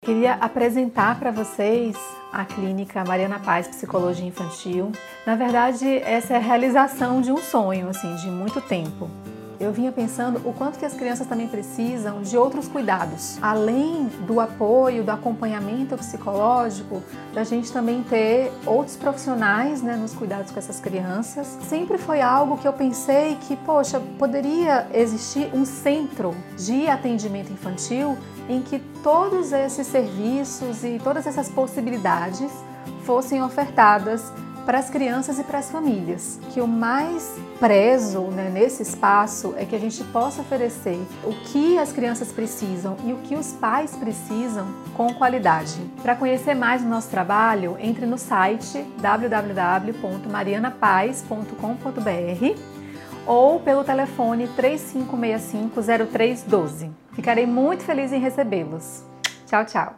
Queria apresentar para vocês a clínica Mariana Paz Psicologia Infantil. Na verdade, essa é a realização de um sonho, de muito tempo. Eu vinha pensando o quanto que as crianças também precisam de outros cuidados. Além do apoio, do acompanhamento psicológico, da gente também ter outros profissionais, nos cuidados com essas crianças. Sempre foi algo que eu pensei que, poderia existir um centro de atendimento infantil em que todos esses serviços e todas essas possibilidades fossem ofertadas para as crianças e para as famílias. Que o mais prezo nesse espaço é que a gente possa oferecer o que as crianças precisam e o que os pais precisam com qualidade. Para conhecer mais do nosso trabalho, entre no site www.marianapaz.com.br ou pelo telefone 3565-0312. Ficarei muito feliz em recebê-los. Tchau, tchau!